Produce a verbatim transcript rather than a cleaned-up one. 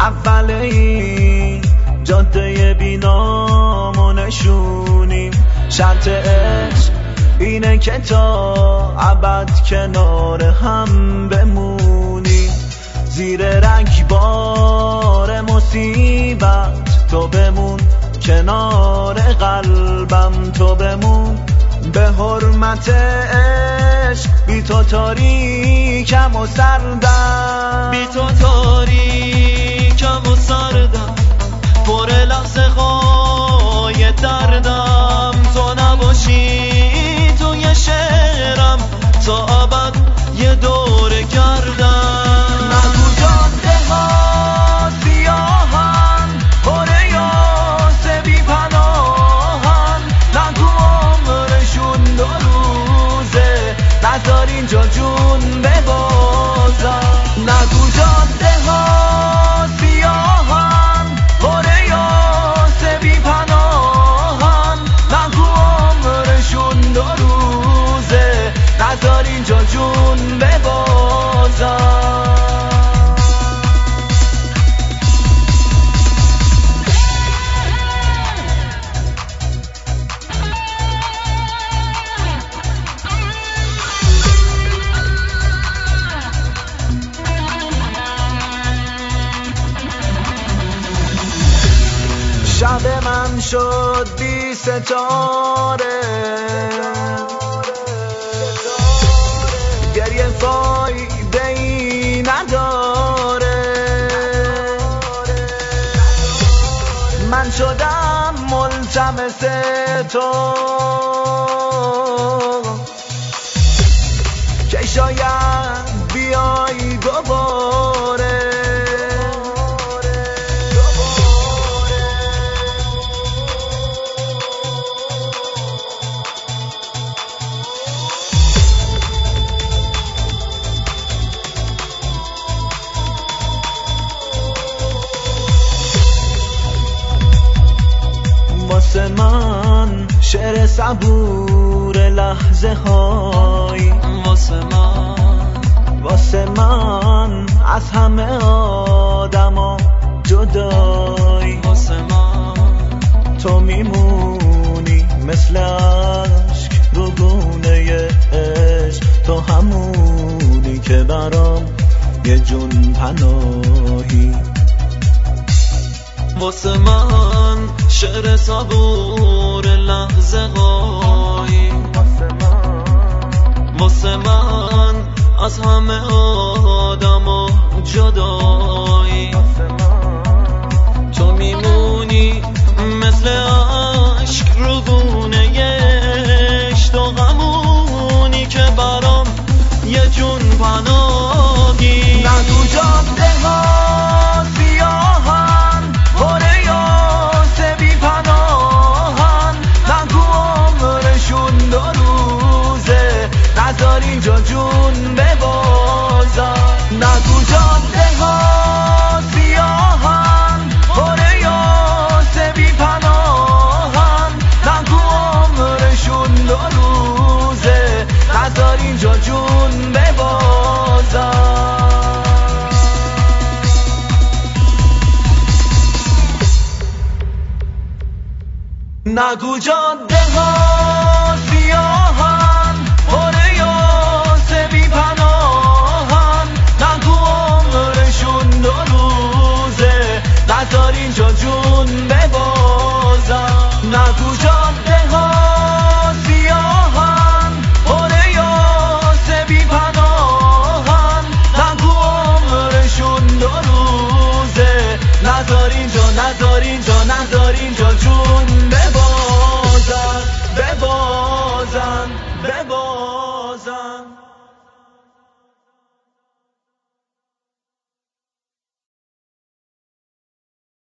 اول این جاده بینام و نشونیم. شرط عشق اینه که تا ابد کنار هم بمونیم. زیر رگبار مصیبت تو بمون، کنار قلبم تو بمون. به حرمت عشق بی تو تاریکم و سردم، بی تو تاریکم و سردم، پر لحظه های دردم. تو نباشی توی شعرم تا ابد یه دور گردم. نگو جاده ها سیاهن، پر یاس بی پناهن. نگو عمرشون دو روزه، نذار اینجا جون ببازم. نگو جاده ها سیاهن، پر یاس بی پناهن. نگو عمرشون دو روزه، نذار اینجا جون ببازم. شب من شد بی ستاره، گریه فایده ای نداره. من شدم ملتمس تو که شاید بیایی دوباره. واسه من شعر صبور لحظه های، واسه من واسه من از همه آدما جدایی. واسه من تو میمونی مثل عشق رو گونه عشق. تو همونی که برام یه جون پناهی. واسه من شعر صبور لحظه هایی، واسه من از همه آدم و جدایی. تو میمونی مثل عشق رو گونه عشق. تو غمونی که برام یه جون پناهی. نگو جاده ها سیاهن، پر یاس بی پناهن. نگو عمرشون دو روزه، نذار اینجا جون ببازم. نگو جاده ها سیاهن، پر یاس بی پناهن. نگو عمرشون دو روزه، نذار اینجا جون ببازم. نگو جاده